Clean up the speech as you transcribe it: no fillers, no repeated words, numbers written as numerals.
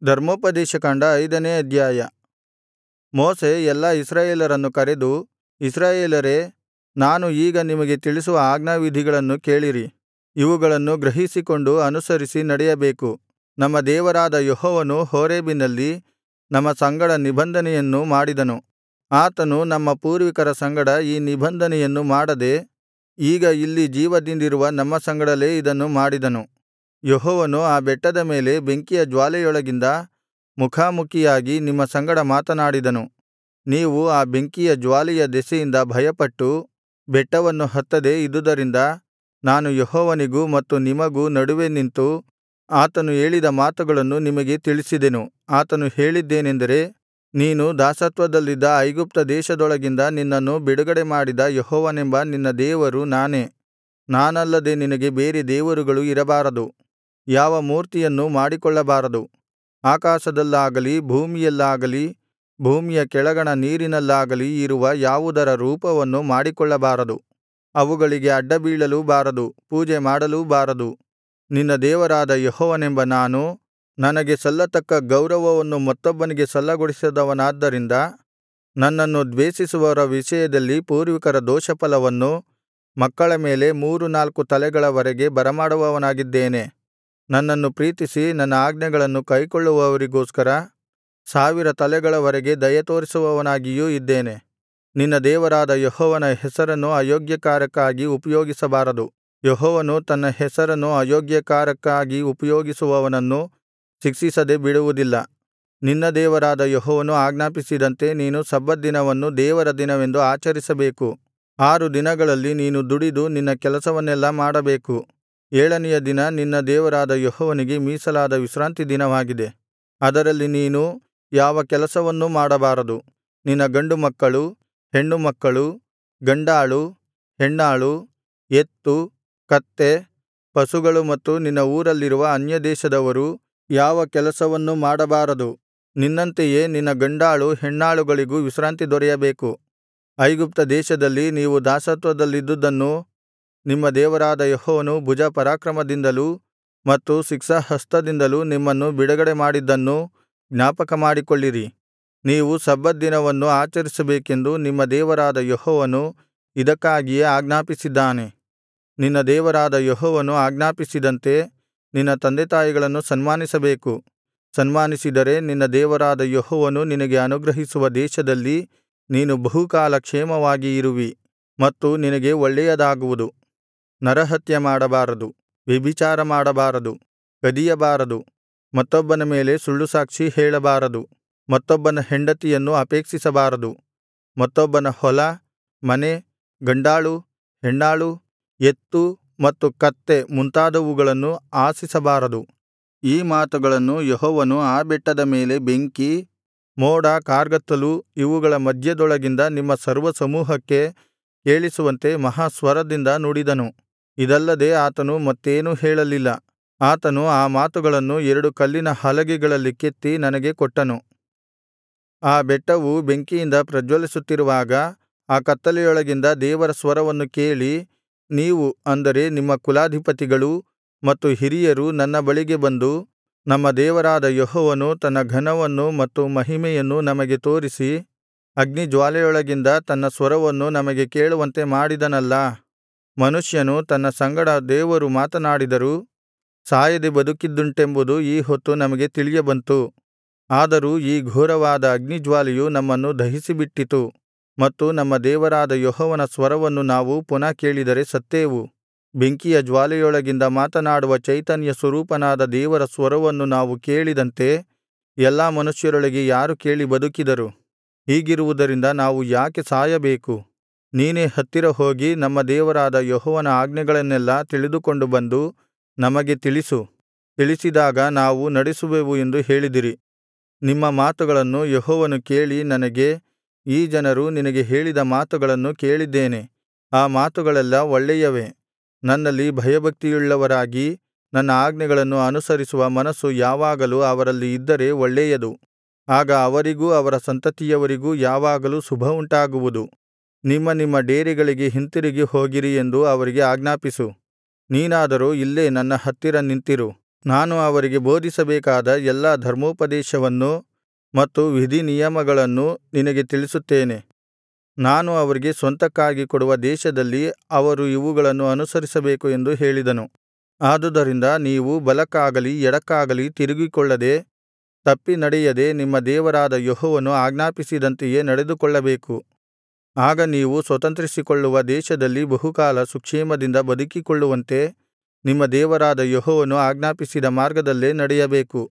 ಧರ್ಮೋಪದೇಶಕಾಂಡ 5ನೇ ಅಧ್ಯಾಯ. ಮೋಶೆ ಎಲ್ಲಾ ಇಸ್ರಾಯೇಲರನ್ನು ಕರೆದು, ಇಸ್ರಾಯೇಲರೇ, ನಾನು ಈಗ ನಿಮಗೆ ತಿಳಿಸುವ ಆಜ್ಞಾವಿಧಿಗಳನ್ನು ಕೇಳಿರಿ. ಇವುಗಳನ್ನು ಗ್ರಹಿಸಿಕೊಂಡು ಅನುಸರಿಸಿ ನಡೆಯಬೇಕು. ನಮ್ಮ ದೇವರಾದ ಯೆಹೋವನು ಹೋರೇಬಿನಲ್ಲಿ ನಮ್ಮ ಸಂಗಡ ನಿಬಂಧನೆಯನ್ನು ಮಾಡಿದನು. ಆತನು ನಮ್ಮ ಪೂರ್ವಿಕರ ಸಂಗಡ ಈ ನಿಬಂಧನೆಯನ್ನು ಮಾಡದೆ, ಈಗ ಇಲ್ಲಿ ಜೀವದಿಂದಿರುವ ನಮ್ಮ ಸಂಗಡಲೇ ಇದನ್ನು ಮಾಡಿದನು. ಯೆಹೋವನು ಆ ಬೆಟ್ಟದ ಮೇಲೆ ಬೆಂಕಿಯ ಜ್ವಾಲೆಯೊಳಗಿಂದ ಮುಖಾಮುಖಿಯಾಗಿ ನಿಮ್ಮ ಸಂಗಡ ಮಾತನಾಡಿದನು. ನೀವು ಆ ಬೆಂಕಿಯ ಜ್ವಾಲೆಯ ದೆಸೆಯಿಂದ ಭಯಪಟ್ಟು ಬೆಟ್ಟವನ್ನು ಹತ್ತದೆ ಇದ್ದುದರಿಂದ ನಾನು ಯೆಹೋವನಿಗೂ ಮತ್ತು ನಿಮಗೂ ನಡುವೆ ನಿಂತು ಆತನು ಹೇಳಿದ ಮಾತುಗಳನ್ನು ನಿಮಗೆ ತಿಳಿಸಿದೆನು. ಆತನು ಹೇಳಿದ್ದೇನೆಂದರೆ, ನೀನು ದಾಸತ್ವದಲ್ಲಿದ್ದ ಐಗುಪ್ತ ದೇಶದೊಳಗಿಂದ ನಿನ್ನನ್ನು ಬಿಡುಗಡೆ ಮಾಡಿದ ಯೆಹೋವನೆಂಬ ನಿನ್ನ ದೇವರು ನಾನೇ. ನಾನಲ್ಲದೆ ನಿನಗೆ ಬೇರೆ ದೇವರುಗಳು ಇರಬಾರದು. ಯಾವ ಮೂರ್ತಿಯನ್ನೂ ಮಾಡಿಕೊಳ್ಳಬಾರದು. ಆಕಾಶದಲ್ಲಾಗಲಿ ಭೂಮಿಯಲ್ಲಾಗಲಿ ಭೂಮಿಯ ಕೆಳಗಣ ನೀರಿನಲ್ಲಾಗಲಿ ಇರುವ ಯಾವುದರ ರೂಪವನ್ನು ಮಾಡಿಕೊಳ್ಳಬಾರದು. ಅವುಗಳಿಗೆ ಅಡ್ಡಬೀಳಲೂ ಬಾರದು, ಪೂಜೆ ಮಾಡಲೂ ಬಾರದು. ನಿನ್ನ ದೇವರಾದ ಯೆಹೋವನೆಂಬ ನಾನು ನನಗೆ ಸಲ್ಲತಕ್ಕ ಗೌರವವನ್ನು ಮತ್ತೊಬ್ಬನಿಗೆ ಸಲ್ಲಗೊಡಿಸದವನಾದ್ದರಿಂದ ನನ್ನನ್ನು ದ್ವೇಷಿಸುವವರ ವಿಷಯದಲ್ಲಿ ಪೂರ್ವಿಕರ ದೋಷಫಲವನ್ನು ಮಕ್ಕಳ ಮೇಲೆ 3-4 ತಲೆಗಳವರೆಗೆ ಬರಮಾಡುವವನಾಗಿದ್ದೇನೆ. ನನ್ನನ್ನು ಪ್ರೀತಿಸಿ ನನ್ನ ಆಜ್ಞೆಗಳನ್ನು ಕೈಕೊಳ್ಳುವವರಿಗೋಸ್ಕರ 1000 ತಲೆಗಳವರೆಗೆ ದಯೆತೋರಿಸುವವನಾಗಿಯೂ ಇದ್ದೇನೆ. ನಿನ್ನ ದೇವರಾದ ಯೆಹೋವನ ಹೆಸರನ್ನು ಅಯೋಗ್ಯಕಾರ್ಯಕ್ಕಾಗಿ ಉಪಯೋಗಿಸಬಾರದು. ಯೆಹೋವನು ತನ್ನ ಹೆಸರನ್ನು ಅಯೋಗ್ಯಕಾರ್ಯಕ್ಕಾಗಿ ಉಪಯೋಗಿಸುವವನನ್ನು ಶಿಕ್ಷಿಸದೆ ಬಿಡುವುದಿಲ್ಲ. ನಿನ್ನ ದೇವರಾದ ಯೆಹೋವನು ಆಜ್ಞಾಪಿಸಿದಂತೆ ನೀನು ಸಬ್ಬತ್ ದಿನವನ್ನು ದೇವರ ದಿನವೆಂದು ಆಚರಿಸಬೇಕು. 6 ದಿನಗಳಲ್ಲಿ ನೀನು ದುಡಿದು ನಿನ್ನ ಕೆಲಸವನ್ನೆಲ್ಲಾ ಮಾಡಬೇಕು. 7ನೆಯ ದಿನ ನಿನ್ನ ದೇವರಾದ ಯೆಹೋವನಿಗೆ ಮೀಸಲಾದ ವಿಶ್ರಾಂತಿ ದಿನವಾಗಿದೆ. ಅದರಲ್ಲಿ ನೀನು ಯಾವ ಕೆಲಸವನ್ನೂ ಮಾಡಬಾರದು. ನಿನ್ನ ಗಂಡು ಮಕ್ಕಳು, ಹೆಣ್ಣು ಮಕ್ಕಳು, ಗಂಡಾಳು, ಹೆಣ್ಣಾಳು, ಎತ್ತು, ಕತ್ತೆ, ಪಶುಗಳು ಮತ್ತು ನಿನ್ನ ಊರಲ್ಲಿರುವ ಅನ್ಯದೇಶದವರು ಯಾವ ಕೆಲಸವನ್ನೂ ಮಾಡಬಾರದು. ನಿನ್ನಂತೆಯೇ ನಿನ್ನ ಗಂಡಾಳು ಹೆಣ್ಣಾಳುಗಳಿಗೂ ವಿಶ್ರಾಂತಿ ದೊರೆಯಬೇಕು. ಐಗುಪ್ತ ದೇಶದಲ್ಲಿ ನೀವು ದಾಸತ್ವದಲ್ಲಿದ್ದುದನ್ನೂ ನಿಮ್ಮ ದೇವರಾದ ಯೆಹೋವನು ಭುಜಪರಾಕ್ರಮದಿಂದಲೂ ಮತ್ತು ಶಿಕ್ಷಾಹಸ್ತದಿಂದಲೂ ನಿಮ್ಮನ್ನು ಬಿಡುಗಡೆ ಮಾಡಿದ್ದನ್ನೂ ಜ್ಞಾಪಕಮಾಡಿಕೊಳ್ಳಿರಿ. ನೀವು ಸಬ್ಬತ್ ದಿನವನ್ನು ಆಚರಿಸಬೇಕೆಂದು ನಿಮ್ಮ ದೇವರಾದ ಯೆಹೋವನು ಇದಕ್ಕಾಗಿಯೇ ಆಜ್ಞಾಪಿಸಿದ್ದಾನೆ. ನಿನ್ನ ದೇವರಾದ ಯೆಹೋವನು ಆಜ್ಞಾಪಿಸಿದಂತೆ ನಿನ್ನ ತಂದೆತಾಯಿಗಳನ್ನು ಸನ್ಮಾನಿಸಬೇಕು. ಸನ್ಮಾನಿಸಿದರೆ ನಿನ್ನ ದೇವರಾದ ಯೆಹೋವನು ನಿನಗೆ ಅನುಗ್ರಹಿಸುವ ದೇಶದಲ್ಲಿ ನೀನು ಬಹುಕಾಲ ಕ್ಷೇಮವಾಗಿ ಇರುವಿ ಮತ್ತು ನಿನಗೆ ಒಳ್ಳೆಯದಾಗುವುದು. ನರಹತ್ಯ ಮಾಡಬಾರದು, ವ್ಯಭಿಚಾರ ಮಾಡಬಾರದು, ಕದಿಯಬಾರದು, ಮತ್ತೊಬ್ಬನ ಮೇಲೆ ಸುಳ್ಳುಸಾಕ್ಷಿ ಹೇಳಬಾರದು, ಮತ್ತೊಬ್ಬನ ಹೆಂಡತಿಯನ್ನು ಅಪೇಕ್ಷಿಸಬಾರದು, ಮತ್ತೊಬ್ಬನ ಹೊಲ, ಮನೆ, ಗಂಡಾಳು, ಹೆಣ್ಣಾಳು, ಎತ್ತು ಮತ್ತು ಕತ್ತೆ ಮುಂತಾದವುಗಳನ್ನು ಆಶಿಸಬಾರದು. ಈ ಮಾತುಗಳನ್ನು ಯೆಹೋವನು ಆ ಬೆಟ್ಟದ ಮೇಲೆ ಬೆಂಕಿ, ಮೋಡ, ಕಾರ್ಗತ್ತಲು ಇವುಗಳ ಮಧ್ಯದೊಳಗಿಂದ ನಿಮ್ಮ ಸರ್ವಸಮೂಹಕ್ಕೆ ಕೇಳಿಸುವಂತೆ ಮಹಾಸ್ವರದಿಂದ ನುಡಿದನು. ಇದಲ್ಲದೆ ಆತನು ಮತ್ತೇನೂ ಹೇಳಲಿಲ್ಲ. ಆತನು ಆ ಮಾತುಗಳನ್ನು 2 ಕಲ್ಲಿನ ಹಲಗೆಗಳಲ್ಲಿ ಕೆತ್ತಿ ನನಗೆ ಕೊಟ್ಟನು. ಆ ಬೆಟ್ಟವು ಬೆಂಕಿಯಿಂದ ಪ್ರಜ್ವಲಿಸುತ್ತಿರುವಾಗ ಆ ಕತ್ತಲೆಯೊಳಗಿಂದ ದೇವರ ಸ್ವರವನ್ನು ಕೇಳಿ, ನೀವು ಅಂದರೆ ನಿಮ್ಮ ಕುಲಾಧಿಪತಿಗಳೂ ಮತ್ತು ಹಿರಿಯರು ನನ್ನ ಬಳಿಗೆ ಬಂದು, ನಮ್ಮ ದೇವರಾದ ಯೆಹೋವನು ತನ್ನ ಘನವನ್ನೂ ಮತ್ತು ಮಹಿಮೆಯನ್ನೂ ನಮಗೆ ತೋರಿಸಿ ಅಗ್ನಿಜ್ವಾಲೆಯೊಳಗಿಂದ ತನ್ನ ಸ್ವರವನ್ನು ನಮಗೆ ಕೇಳುವಂತೆ ಮಾಡಿದನಲ್ಲಾ. ಮನುಷ್ಯನು ತನ್ನ ಸಂಗಡ ದೇವರು ಮಾತನಾಡಿದರೂ ಸಾಯದೆ ಬದುಕಿದ್ದುಂಟೆಂಬುದು ಈ ಹೊತ್ತು ನಮಗೆ ತಿಳಿಯಬಂತು. ಆದರೂ ಈ ಘೋರವಾದ ಅಗ್ನಿಜ್ವಾಲೆಯು ನಮ್ಮನ್ನು ದಹಿಸಿಬಿಟ್ಟಿತು ಮತ್ತು ನಮ್ಮ ದೇವರಾದ ಯೆಹೋವನ ಸ್ವರವನ್ನು ನಾವು ಪುನಃ ಕೇಳಿದರೆ ಸತ್ತೇವು. ಬೆಂಕಿಯ ಜ್ವಾಲೆಯೊಳಗಿಂದ ಮಾತನಾಡುವ ಚೈತನ್ಯ ಸ್ವರೂಪನಾದ ದೇವರ ಸ್ವರವನ್ನು ನಾವು ಕೇಳಿದಂತೆ ಎಲ್ಲಾ ಮನುಷ್ಯರೊಳಗೆ ಯಾರು ಕೇಳಿ ಬದುಕಿದರು? ಹೀಗಿರುವುದರಿಂದ ನಾವು ಯಾಕೆ ಸಾಯಬೇಕು? ನೀನೇ ಹತ್ತಿರ ಹೋಗಿ ನಮ್ಮ ದೇವರಾದ ಯೆಹೋವನ ಆಜ್ಞೆಗಳನ್ನೆಲ್ಲಾ ತಿಳಿದುಕೊಂಡು ಬಂದು ನಮಗೆ ತಿಳಿಸು. ತಿಳಿಸಿದಾಗ ನಾವು ನಡೆಸುವೆವು ಎಂದು ಹೇಳಿದಿರಿ. ನಿಮ್ಮ ಮಾತುಗಳನ್ನು ಯೆಹೋವನು ಕೇಳಿ ನನಗೆ, ಈ ಜನರು ನಿನಗೆ ಹೇಳಿದ ಮಾತುಗಳನ್ನು ಕೇಳಿದ್ದೇನೆ. ಆ ಮಾತುಗಳೆಲ್ಲಾ ಒಳ್ಳೆಯವೇ. ನನ್ನಲ್ಲಿ ಭಯಭಕ್ತಿಯುಳ್ಳವರಾಗಿ ನನ್ನ ಆಜ್ಞೆಗಳನ್ನು ಅನುಸರಿಸುವ ಮನಸ್ಸು ಯಾವಾಗಲೂ ಅವರಲ್ಲಿ ಇದ್ದರೆ ಒಳ್ಳೆಯದು. ಆಗ ಅವರಿಗೂ ಅವರ ಸಂತತಿಯವರಿಗೂ ಯಾವಾಗಲೂ ಶುಭವುಂಟಾಗುವುದು. ನಿಮ್ಮ ನಿಮ್ಮ ಡೇರೆಗಳಿಗೆ ಹಿಂತಿರುಗಿ ಹೋಗಿರಿ ಎಂದು ಅವರಿಗೆ ಆಜ್ಞಾಪಿಸು. ನೀನಾದರೋ ಇಲ್ಲೇ ನನ್ನ ಹತ್ತಿರ ನಿಂತಿರು. ನಾನು ಅವರಿಗೆ ಬೋಧಿಸಬೇಕಾದ ಎಲ್ಲಾ ಧರ್ಮೋಪದೇಶವನ್ನೂ ಮತ್ತು ವಿಧಿನಿಯಮಗಳನ್ನೂ ನಿನಗೆ ತಿಳಿಸುತ್ತೇನೆ. ನಾನು ಅವರಿಗೆ ಸ್ವಂತಕ್ಕಾಗಿ ಕೊಡುವ ದೇಶದಲ್ಲಿ ಅವರು ಇವುಗಳನ್ನು ಅನುಸರಿಸಬೇಕು ಎಂದು ಹೇಳಿದನು. ಆದುದರಿಂದ ನೀವು ಬಲಕ್ಕಾಗಲಿ ಎಡಕ್ಕಾಗಲಿ ತಿರುಗಿಕೊಳ್ಳದೆ, ತಪ್ಪಿ ನಡೆಯದೆ ನಿಮ್ಮ ದೇವರಾದ ಯೆಹೋವನು ಆಜ್ಞಾಪಿಸಿದಂತೆಯೇ ನಡೆದುಕೊಳ್ಳಬೇಕು. ಆಗ ನೀವು ಸ್ವತಂತ್ರಿಸಿಕೊಳ್ಳುವ ದೇಶದಲ್ಲಿ ಬಹುಕಾಲ ಸುಕ್ಷೇಮದಿಂದ ಬದುಕಿಕೊಳ್ಳುವಂತೆ ನಿಮ್ಮ ದೇವರಾದ ಯೆಹೋವನು ಆಜ್ಞಾಪಿಸಿದ ಮಾರ್ಗದಲ್ಲೇ ನಡೆಯಬೇಕು.